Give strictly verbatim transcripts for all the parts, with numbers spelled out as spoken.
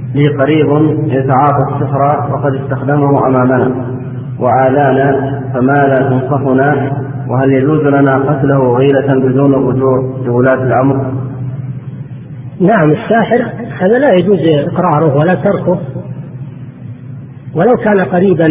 لي قريب يتعاطى السحر وقد استخدمه أمامنا وآلانا، فماذا تنصحنا؟ وهل يجوز لنا قتله غيرة بدون الرجوع لولاة الأمر؟ نعم، الساحر هذا لا يجوز إقراره ولا تركه ولو كان قريبا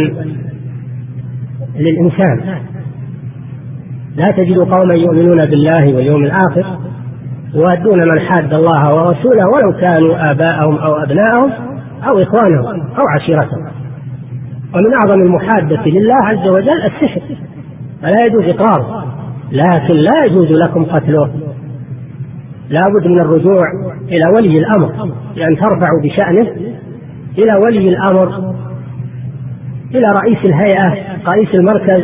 للإنسان. لا تجد قوما يؤمنون بالله واليوم الآخر يوادون من حاد الله ورسوله ولو كانوا آباءهم أو أبناءهم أو إخوانهم أو عشيرتهم. ومن أعظم المحادة لله عز وجل السحر، فلا يجوز إقراره، لكن لا يجوز لكم قتله. لا بد من الرجوع إلى ولي الأمر، لأن ترفعوا بشأنه إلى ولي الأمر، إلى رئيس الهيئة، رئيس المركز،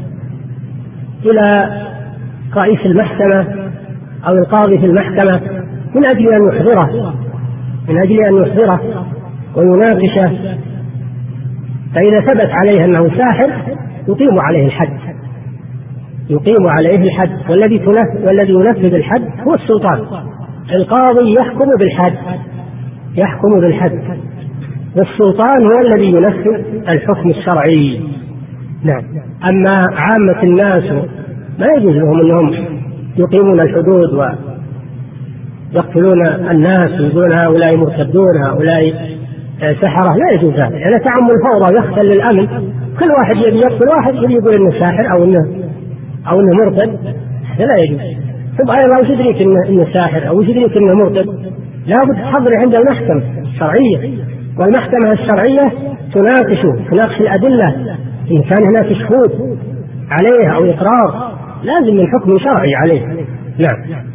إلى رئيس المحكمة أو القاضي في المحكمة، من أجل أن يحضره من أجل أن يحضره ويناقشه. فإذا ثبت عليه أنه ساحر يقيم عليه الحد يقيم عليه الحد والذي والذي ينفذ الحد هو السلطان. القاضي يحكم بالحد يحكم بالحد والسلطان هو الذي ينفذ الحكم الشرعي. نعم. أما عامة الناس ما يجوز لهم أنهم يقيمون الحدود ويقتلون الناس ويقولون هؤلاء مرتدون هؤلاء سحرة، لا يجوز هذا. يعني تعمل فوضى يختل للأمن، كل واحد يبي يقتل واحد، يبي يقول إنه ساحر أو إنه أو إنه مرتد، هذا لا يجوز. ثم أيضا وش يدريك إنه إنه ساحر أو وش يدريك إنه مرتد؟ لابد تحضر عند المحكمة الشرعية، والمحكمة الشرعية تناقشه تناقش الأدلة إن كان هناك شهود عليه أو إقرار، لازم من حكم شرعي عليه. نعم.